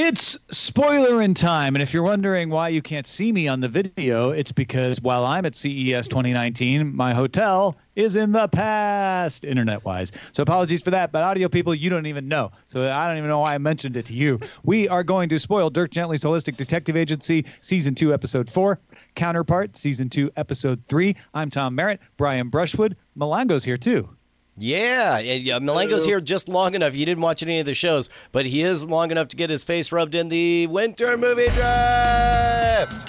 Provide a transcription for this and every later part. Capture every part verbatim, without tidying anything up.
It's spoiler in time, and if you're wondering why you can't see me on the video, it's because while I'm at C E S twenty nineteen, my hotel is in the past, internet-wise. So apologies for that, but audio people, you don't even know. So I don't even know why I mentioned it to you. We are going to spoil Dirk Gently's Holistic Detective Agency, Season two, Episode four, Counterpart, Season two, Episode three. I'm Tom Merritt, Brian Brushwood. Malango's here, too. Yeah, yeah, Malango's here just long enough. You didn't watch any of the shows, but he is long enough to get his face rubbed in the Winter Movie Draft.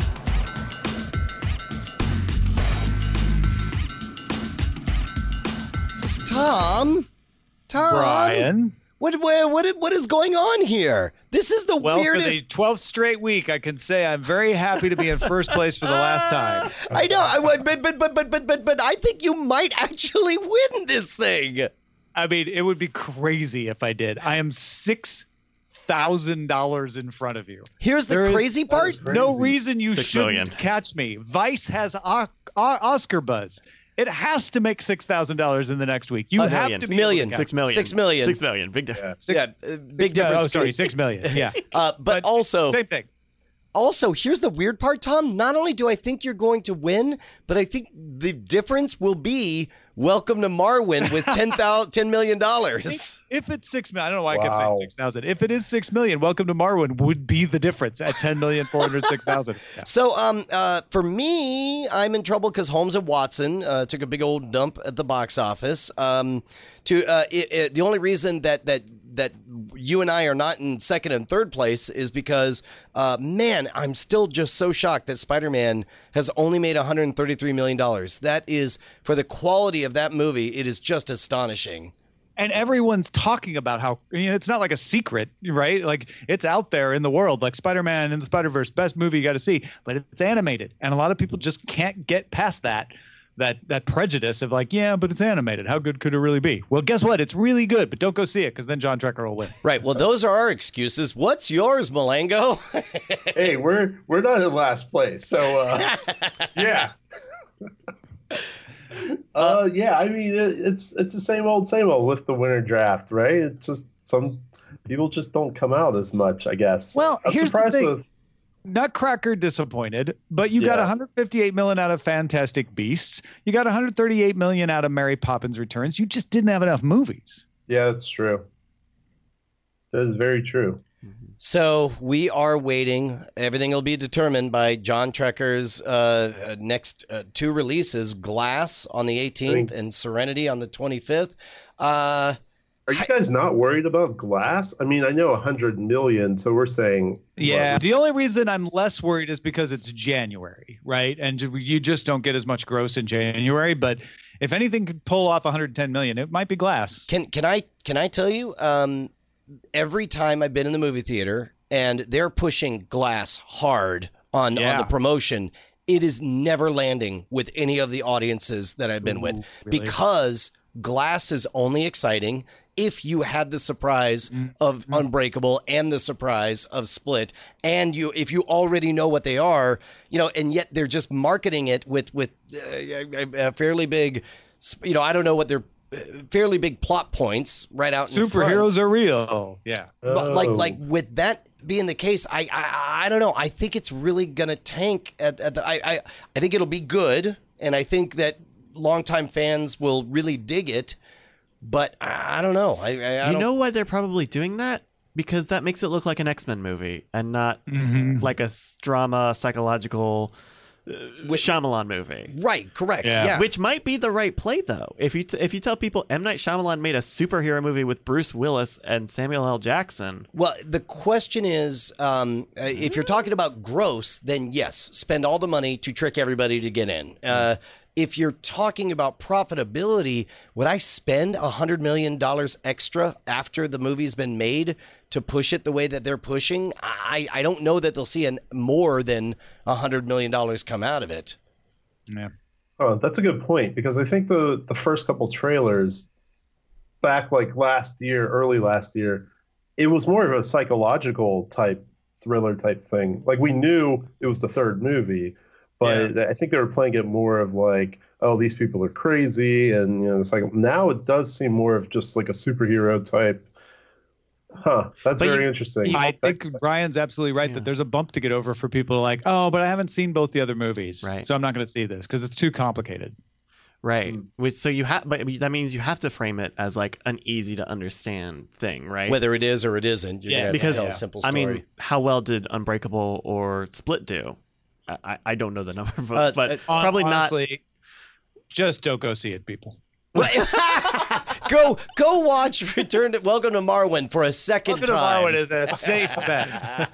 Tom, Tom, Brian, what what what what is going on here? This is the well, weirdest. For the twelfth straight week, I can say I'm very happy to be in first place for the last time. I know, I, but but but but but but but I think you might actually win this thing. I mean, it would be crazy if I did. I am six thousand dollars in front of you. Here's the there crazy is, part. No reason you Six shouldn't million. catch me. Vice has o- o- Oscar buzz. It has to make six thousand dollars in the next week. You A have million. to be Million. able to Six million. Six million. Six million. Big difference. Six, yeah, uh, six big difference. Oh, sorry, six million. Yeah. Uh, but, But also, Same thing. also, here's the weird part, Tom. Not only do I think you're going to win, but I think the difference will be welcome to Marwin with ten thousand, ten million dollars. If it's six million, I don't know why I kept Wow. saying six thousand. If it is six million, welcome to Marwin would be the difference at ten million four hundred six thousand. Yeah. So, um, uh, for me, I'm in trouble because Holmes and Watson uh, took a big old dump at the box office. Um, to uh, it, it, the only reason that that that you and I are not in second and third place is because, uh, man, I'm still just so shocked that Spider-Man has only made one hundred thirty-three million dollars. That is, for the quality of that movie, it is just astonishing. And everyone's talking about how, you know, it's not like a secret, right? Like, it's out there in the world, like Spider-Man and the Spider-Verse, best movie you got to see, but it's animated. And a lot of people just can't get past that. That that prejudice of like, yeah, but it's animated. How good could it really be? Well, guess what? It's really good, but don't go see it because then John Trekker will win. Right. Well, those are our excuses. What's yours, Malango? Hey, we're we're not in last place, so uh, yeah. uh, yeah, I mean it, it's it's the same old same old with the winter draft, right? It's just some people just don't come out as much, I guess. Well, I'm here's the surprised thing. with Nutcracker disappointed, but you got Yeah. one hundred fifty-eight million out of Fantastic Beasts. You got one hundred thirty-eight million out of Mary Poppins Returns. You just didn't have enough movies. yeah, that's true. That is very true. So we are waiting. Everything will be determined by John Trekker's uh, uh, next uh, two releases: Glass on the eighteenth and Serenity on the twenty-fifth. Uh, Are you guys not worried about Glass? I mean, I know one hundred million, so we're saying Yeah. what, The only reason I'm less worried is because it's January, right? And you just don't get as much gross in January. But if anything could pull off one hundred ten million, it might be Glass. can can I can I tell you? Um, every time I've been in the movie theater and they're pushing Glass hard on Yeah. on the promotion, it is never landing with any of the audiences that I've been with really? because Glass is only exciting if you had the surprise Mm-hmm. of Unbreakable and the surprise of Split, and you if you already know what they are, you know, and yet they're just marketing it with with uh, a, a fairly big, you know, I don't know what they're uh, fairly big plot points right out in front. Superheroes are real. Yeah. But like Oh. like with that being the case, I I, I don't know. I think it's really gonna tank at, at the I, I I think it'll be good, and I think that longtime fans will really dig it. But I, I don't know. I, I, I You don't, know why they're probably doing that? Because that makes it look like an X-Men movie and not Mhm. like a s- drama, psychological uh, Shyamalan movie. right? Correct. Yeah. Yeah. Which might be the right play, though. If you t- if you tell people M. Night Shyamalan made a superhero movie with Bruce Willis and Samuel L. Jackson, Well, the question is, um, uh, if you're talking about gross, then yes, spend all the money to trick everybody to get in. Uh, if you're talking about profitability, would I spend a hundred million dollars extra after the movie's been made to push it the way that they're pushing? I, I don't know that they'll see an more than a hundred million dollars come out of it. Yeah. Oh, that's a good point because I think the the first couple trailers back like last year, early last year, it was more of a psychological type thriller type thing. Like we knew it was the third movie, but I think they were playing it more of like, oh, these people are crazy, and you know, it's like now it does seem more of just like a superhero type. Huh. That's But very you- interesting. you- I think Brian's absolutely right Yeah. that there's a bump to get over for people like, oh, but I haven't seen both the other movies, Right. so I'm not going to see this because it's too complicated. Right. Mm. Which so you have, but that means you have to frame it as like an easy to understand thing, right? Whether it is or it isn't, you're Yeah, gonna have because to tell a simple I story. mean, how well did Unbreakable or Split do? I, I- I don't know the number, but, Uh, but uh, probably not. Honestly, just don't go see it, people. go go watch Return to Welcome to Marwen for a second Welcome to time. Marwen is a safe bet.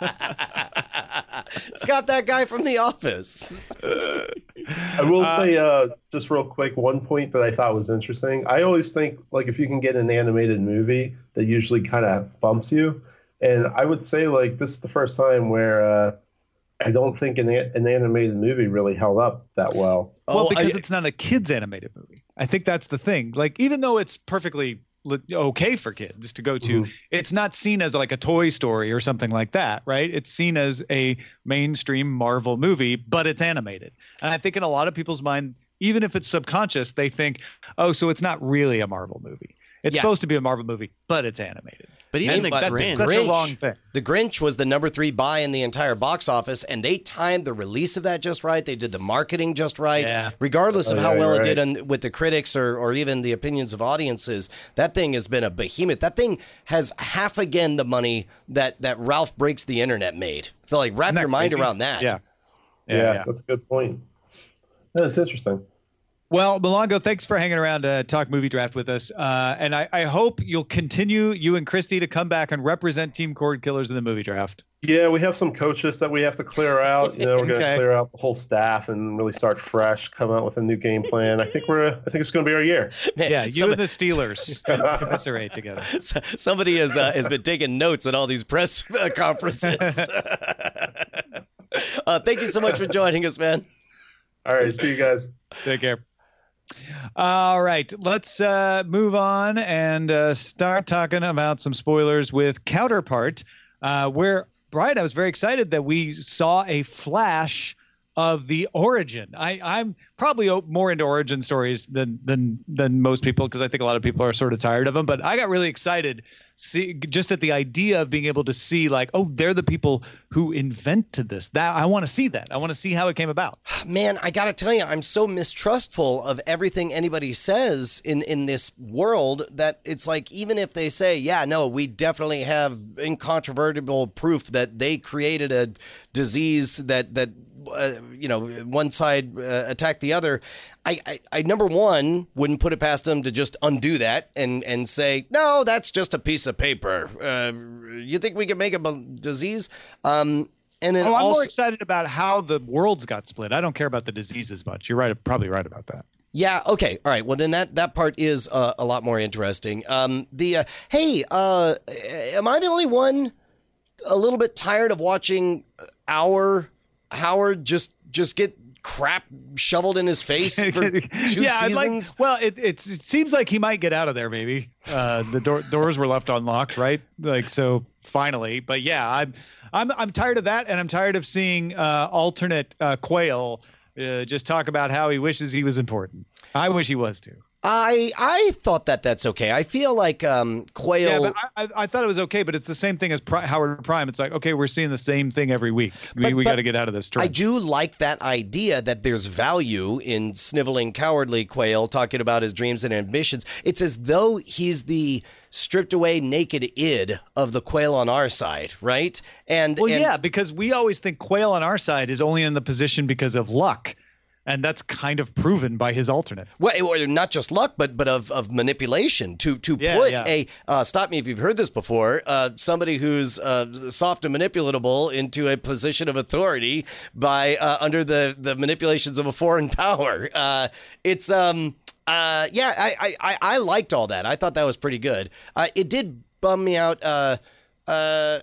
It's got that guy from The Office. I will Uh, say, uh, just real quick, one point that I thought was interesting. I always think, like, if you can get an animated movie, that usually kind of bumps you. And I would say, like, this is the first time where uh, I don't think an, a- an animated movie really held up that well. Well, Oh, because I- it's not a kids animated movie. I think that's the thing. Like, even though it's perfectly le- okay for kids to go to, Mhm. it's not seen as like a Toy Story or something like that, right? It's seen as a mainstream Marvel movie, but it's animated. And I think in a lot of people's mind, even if it's subconscious, they think, oh, so it's not really a Marvel movie. It's Yeah. supposed to be a Marvel movie, but it's animated. But even And the but That's Grinch, such a Grinch- wrong thing. The Grinch was the number three buy in the entire box office, and they timed the release of that just right. They did the marketing just right. Yeah. Regardless of Oh, how yeah, well you're it did right. on, with the critics or, or even the opinions of audiences, that thing has been a behemoth. That thing has half again the money that, that Ralph Breaks the Internet made. So, like, wrap Isn't that your mind crazy? around that. Yeah. Yeah, Yeah, yeah. that's a good point. That's interesting. Well, Milongo, thanks for hanging around to talk movie draft with us. Uh, and I, I hope you'll continue, you and Christy, to come back and represent Team Cord Killers in the movie draft. Yeah, we have some coaches that we have to clear out. You know, we're going to Okay. clear out the whole staff and really start fresh, come out with a new game plan. I think we're, I think it's going to be our year. Man, Yeah, you some- and the Steelers commiserate together. somebody has uh, has been taking notes at all these press uh, conferences. uh, thank you so much for joining us, man. All right, see you guys. Take care. All right, let's uh, move on and uh, start talking about some spoilers with Counterpart, uh, where, Brian, I was very excited that we saw a flash of the origin. I, I'm probably o- more into origin stories than than than most people because I think a lot of people are sort of tired of them. But I got really excited see just at the idea of being able to see like, oh, they're the people who invented this. That I want to see that. I want to see how it came about. Man, I gotta tell you, I'm so mistrustful of everything anybody says in in this world that it's like, even if they say, yeah, no, we definitely have incontrovertible proof that they created a disease that that uh, you know, one side uh, attacked the other. I, I, I number one wouldn't put it past them to just undo that and and say, no, that's just a piece of paper. Uh, you think we can make a b- disease? Um, and then Oh, I'm also, more excited about how the worlds got split. I don't care about the diseases much. You're right, probably right about that. yeah. Okay. All right. Well, then that, that part is uh, a lot more interesting. Um, the uh, hey, uh, am I the only one a little bit tired of watching our Howard just just get crap shoveled in his face for two yeah, I'd like, seasons? well, it, it's, it seems like he might get out of there. Maybe uh, the door, doors were left unlocked, right? Like so, finally. But yeah, I'm I'm I'm tired of that, and I'm tired of seeing uh, alternate uh, Quail uh, just talk about how he wishes he was important. I wish he was too. I I thought that that's okay. I feel like um, Quail. Yeah, but I, I, I thought it was okay, but it's the same thing as Pri- Howard Prime. It's like, okay, we're seeing the same thing every week. We, But- we but got to get out of this I trend. do like that idea that there's value in sniveling cowardly Quail talking about his dreams and ambitions. It's as though he's the stripped away naked id of the Quail on our side, right? And Well, and, yeah, because we always think Quail on our side is only in the position because of luck. And that's kind of proven by his alternate. Well, or not just luck, but but of, of manipulation to to Yeah, put yeah. a uh, stop me if you've heard this before. Uh, somebody who's uh, soft and manipulatable into a position of authority by uh, under the the manipulations of a foreign power. Uh, it's um uh yeah I, I I I liked all that. I thought that was pretty good. Uh, it did bum me out. Uh, uh,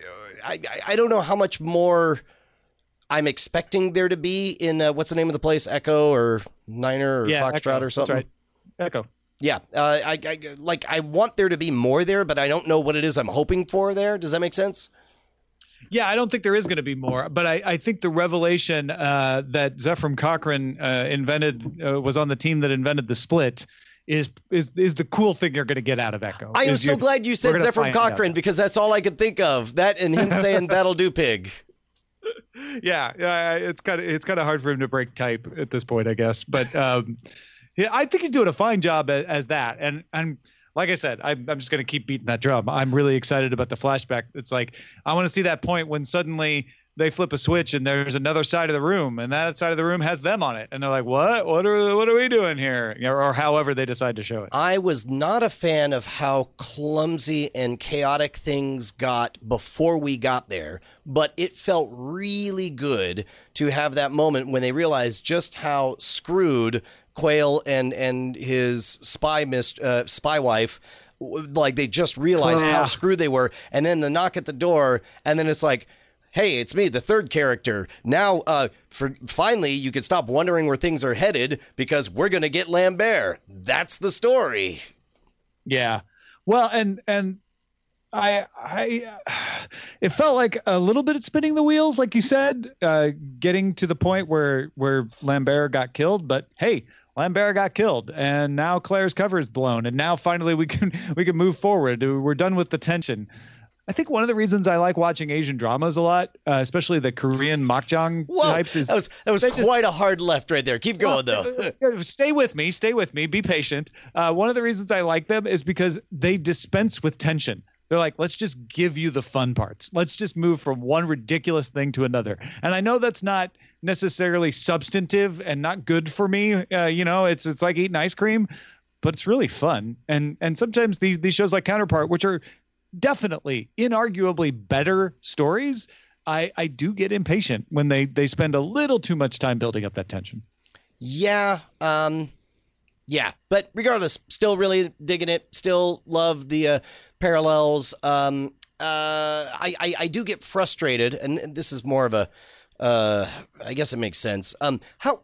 I I- I don't know how much more I'm expecting there to be in uh, what's the name of the place? Echo or Niner or Yeah, Foxtrot Echo. or something. That's right. Echo. Yeah, uh, I, I like. I want there to be more there, but I don't know what it is I'm hoping for there. Does that make sense? Yeah, I don't think there is going to be more, but I, I think the revelation uh, that Zephram Cochrane uh, invented uh, was on the team that invented the split is is is the cool thing you're going to get out of Echo. I am is so you- glad you we're said gonna Zephyr find out. Cochrane because that's all I could think of. That and him saying that'll do, pig. Yeah, yeah, it's kind of it's kind of hard for him to break type at this point, I guess. But um, yeah, I think he's doing a fine job as, as that. And and like I said, I'm I'm just going to keep beating that drum. I'm really excited about the flashback. It's like I want to see that point when suddenly they flip a switch and there's another side of the room, and that side of the room has them on it, and they're like, "What? What are what are we doing here?" You know, or however they decide to show it. I was not a fan of how clumsy and chaotic things got before we got there, but it felt really good to have that moment when they realized just how screwed Quail and and his spy mist, uh, spy wife, like they just realized how screwed they were, and then the knock at the door, and then it's like, hey, it's me, the third character. Now, uh, for finally, you can stop wondering where things are headed because we're going to get Lambert. That's the story. Yeah. Well, and and I I it felt like a little bit of spinning the wheels, like you said, uh, getting to the point where where Lambert got killed. But hey, Lambert got killed, and now Claire's cover is blown, and now finally we can we can move forward. We're done with the tension. I think one of the reasons I like watching Asian dramas a lot, uh, especially the Korean makjang Whoa, types, is that was that was they quite just- a hard left right there. Keep going though. Stay with me. Stay with me. Be patient. Uh, one of the reasons I like them is because they dispense with tension. They're like, let's just give you the fun parts. Let's just move from one ridiculous thing to another. And I know that's not necessarily substantive and not good for me. Uh, you know, it's it's like eating ice cream, but it's really fun. And and sometimes these these shows like Counterpart, which are definitely, inarguably better stories, I I do get impatient when they they spend a little too much time building up that tension. Yeah, um, yeah. But regardless, still really digging it. Still love the uh, parallels. Um, uh, I, I I do get frustrated, and this is more of a, uh, I guess it makes sense. Um, how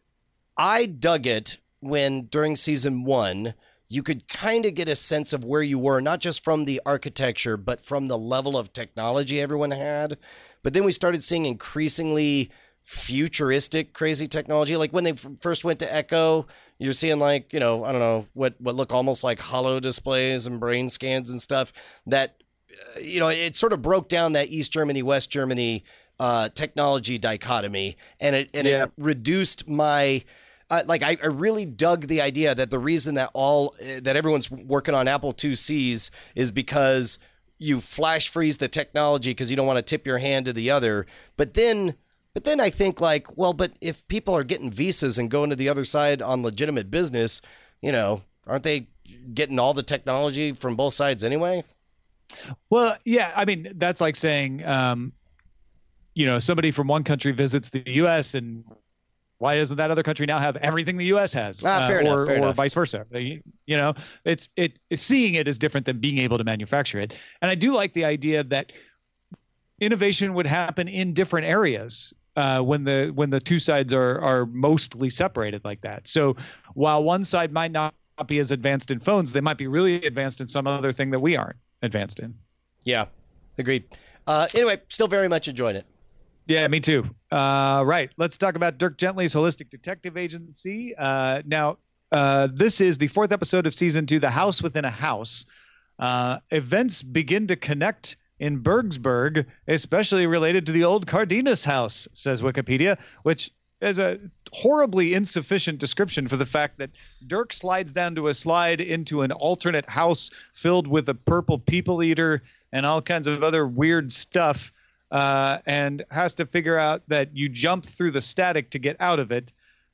I dug it when during season one, you could kind of get a sense of where you were, not just from the architecture, but from the level of technology everyone had. But then we started seeing increasingly futuristic, crazy technology. Like when they f- first went to Echo, you're seeing like, you know, I don't know, what, what look almost like hollow displays and brain scans and stuff that, uh, you know, it sort of broke down that East Germany, West Germany uh, technology dichotomy. And it, and Yeah. it reduced my... Uh, like I, I really dug the idea that the reason that all uh, that everyone's working on Apple two C's is because you flash freeze the technology because you don't want to tip your hand to the other. But then, but then I think like, well, but if people are getting visas and going to the other side on legitimate business, you know, aren't they getting all the technology from both sides anyway? Well, yeah, I mean, that's like saying, um, you know, somebody from one country visits the U S and why doesn't that other country now have everything the U S has? Ah, fair uh, enough, or, fair or enough. vice versa. You you know, it's it seeing it is different than being able to manufacture it. And I do like the idea that innovation would happen in different areas uh, when the when the two sides are are mostly separated like that. So while one side might not be as advanced in phones, they might be really advanced in some other thing that we aren't advanced in. Yeah, agreed. Uh, anyway, still very much enjoying it. Yeah, me too. Uh, right. Let's talk about Dirk Gently's Holistic Detective Agency. Uh, now, uh, this is the fourth episode of season two, The House Within a House. Uh, events begin to connect in Bergsburg, especially related to the old Cardenas house, says Wikipedia, which is a horribly insufficient description for the fact that Dirk slides down to a slide into an alternate house filled with a purple people eater and all kinds of other weird stuff. Uh, and has to figure out that you jump through the static to get out of it.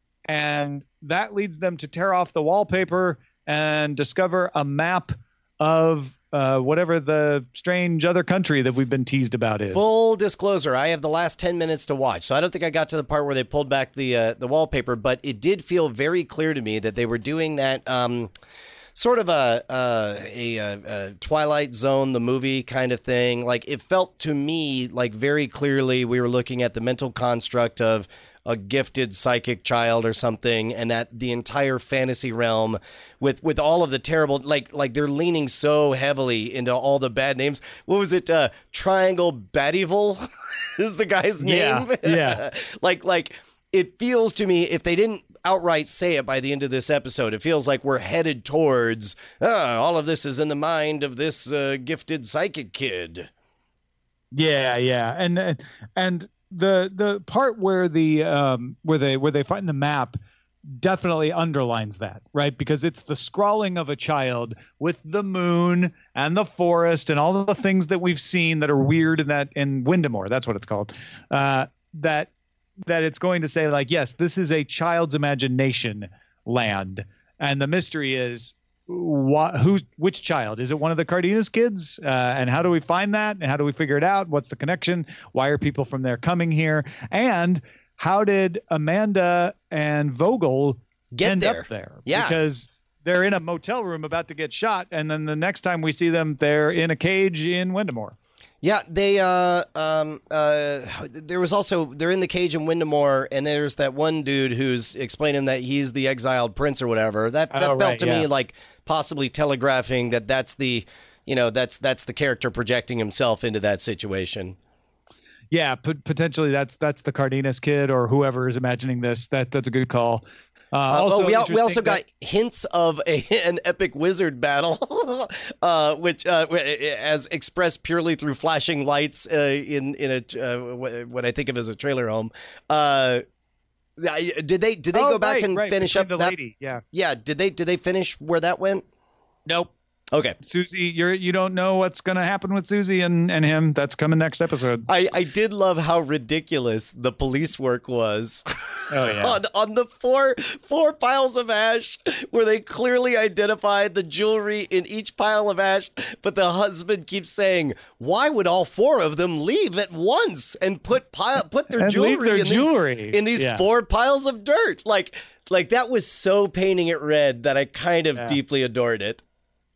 And that leads them to tear off the wallpaper and discover a map of uh, whatever the strange other country that we've been teased about is. Full disclosure, I have the last ten minutes to watch, so I don't think I got to the part where they pulled back the uh, the wallpaper, but it did feel very clear to me that they were doing that um, sort of a, uh, a, a, a Twilight Zone, the movie kind of thing. Like it felt to me like very clearly we were looking at the mental construct of a gifted psychic child or something, and that the entire fantasy realm with with all of the terrible, like like they're leaning so heavily into all the bad names. What was it? Uh, Triangle Battyville is the guy's name. Yeah, yeah. like like it feels to me if they didn't outright say it by the end of this episode. It feels like we're headed towards, ah, all of this is in the mind of this uh, gifted psychic kid. Yeah, yeah, and and the the part where the um where they where they find the map definitely underlines that, right? Because it's the scrawling of a child with the moon and the forest and all the things that we've seen that are weird in that in Windemore. That's what it's called. Uh, that that it's going to say like, yes, this is a child's imagination land, and the mystery is what who's which child is it? One of the Cardenas kids, uh, and how do we find that? And how do we figure it out? What's the connection? Why are people from there coming here? And how did Amanda and Vogel Get end there. up there? Yeah. Because they're in a motel room about to get shot, and then the next time we see them, they're in a cage in Windemore. Yeah, they, uh, um, uh, there was also, they're in the cage in Windemore, and there's that one dude who's explaining that he's the exiled prince or whatever. That, that Oh, felt right, to yeah. me like possibly telegraphing that that's the, you know, that's, that's the character projecting himself into that situation. Yeah, p- potentially that's that's the Cardenas kid or whoever is imagining this. That that's a good call. Uh, Uh, also oh, we, al- we also interesting got that- hints of a, an epic wizard battle, uh, which uh, as expressed purely through flashing lights uh, in in a uh, what I think of as a trailer home. Uh, did they did they Oh, go back right, and right, finish between up the that? lady? Yeah. Yeah, did they did they finish where that went? Nope. Okay. Susie, you're you don't know what's going to happen with Susie and, and him. That's coming next episode. I, I did love how ridiculous the police work was. Oh yeah. on on the four four piles of ash where they clearly identified the jewelry in each pile of ash, but the husband keeps saying, "Why would all four of them leave at once and put pile put their And leave jewelry their in jewelry." these in these Yeah. four piles of dirt?" Like like that was so painting it red that I kind of Yeah. deeply adored it.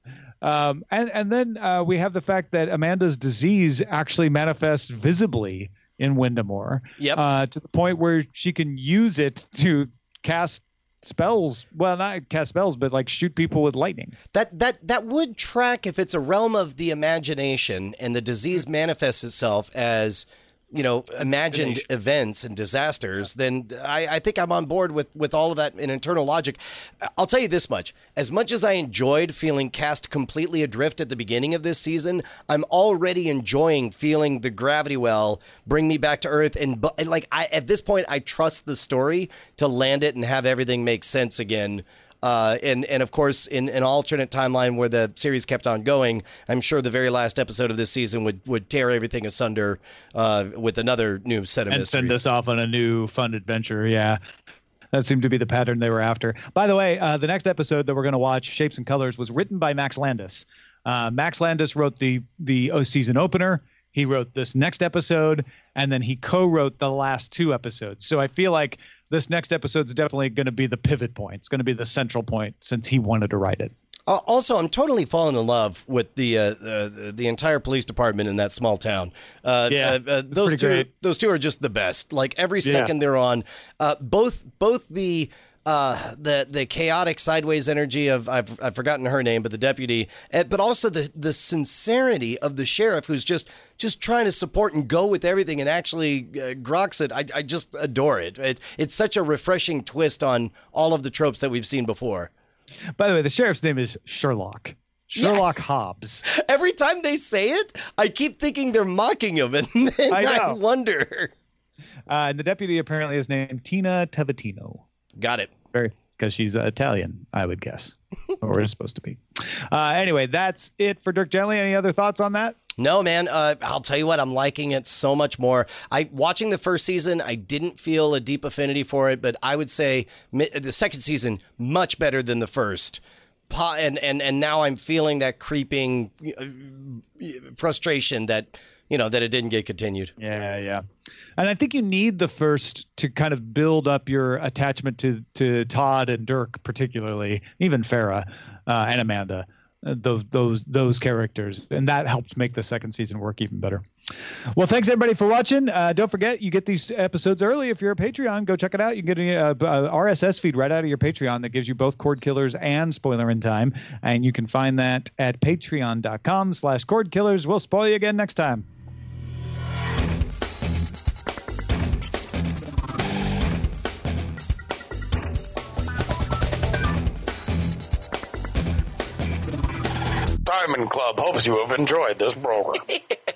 Um, and and then uh, we have the fact that Amanda's disease actually manifests visibly in Windemore. Yep. Uh, to the point where she can use it to cast spells. Well, not cast spells, but like shoot people with lightning. That that that would track if it's a realm of the imagination and the disease manifests itself as, you know, imagined events and disasters, then I, I think I'm on board with, with all of that in internal logic. I'll tell you this much. As much as I enjoyed feeling cast completely adrift at the beginning of this season, I'm already enjoying feeling the gravity well bring me back to Earth. And, bu- and like I at this point, I trust the story to land it and have everything make sense again. Uh, and, and of course, in an alternate timeline where the series kept on going, I'm sure the very last episode of this season would, would tear everything asunder uh, with another new set of And mysteries. send us off on a new fun adventure. Yeah. That seemed to be the pattern they were after. By the way, uh, the next episode that we're going to watch, Shapes and Colors, was written by Max Landis. Uh, Max Landis wrote the the season opener. He wrote this next episode, and then he co-wrote the last two episodes. So I feel like this next episode is definitely going to be the pivot point. It's going to be the central point since he wanted to write it. Uh, also, I'm totally falling in love with the uh, uh, the entire police department in that small town. Uh, Yeah, uh, uh, that's those pretty two, great. those two are just the best. Like every Yeah. second they're on, uh, both both the. Uh, the the chaotic sideways energy of I've I've forgotten her name, but the deputy, uh, but also the the sincerity of the sheriff who's just just trying to support and go with everything and actually uh, groks it. I I just adore it. it. It's such a refreshing twist on all of the tropes that we've seen before. By the way, the sheriff's name is Sherlock. Sherlock Hobbs. Every time they say it, I keep thinking they're mocking him, and then I I, know. wonder. Uh, and the deputy apparently is named Tina Tevatino. Got it. Very, because she's uh, Italian, I would guess, or is supposed to be. Uh, anyway, that's it for Dirk Gently. Any other thoughts on that? No, man. Uh, I'll tell you what. I'm liking it so much more. I watching the first season, I didn't feel a deep affinity for it, but I would say mi- the second season much better than the first. Pa- and and and now I'm feeling that creeping uh, frustration that you know that it didn't get continued. Yeah, yeah. And I think you need the first to kind of build up your attachment to to Todd and Dirk, particularly, even Farrah uh, and Amanda, uh, those those those characters, and that helps make the second season work even better. Well, thanks everybody for watching. Uh, don't forget, you get these episodes early if you're a Patreon. Go check it out. You can get a, a R S S feed right out of your Patreon that gives you both Cord Killers and Spoiler in Time, and you can find that at patreon dot com slash cord killers. We'll spoil you again next time. Diamond Club hopes you have enjoyed this program.